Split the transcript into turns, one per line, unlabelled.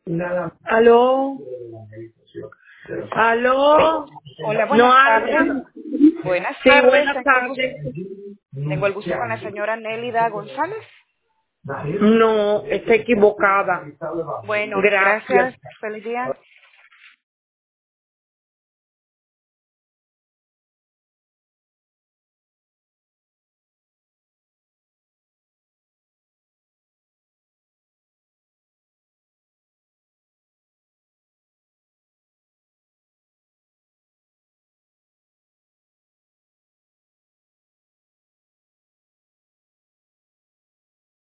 Aló, aló,
Hola,
no
buenas tardes.
hablan.
Buenas
Sí,
tardes.
buenas tardes.
Tengo el gusto con la señora Nélida González.
No, está equivocada.
Bueno,
Gracias.
gracias. Feliz día.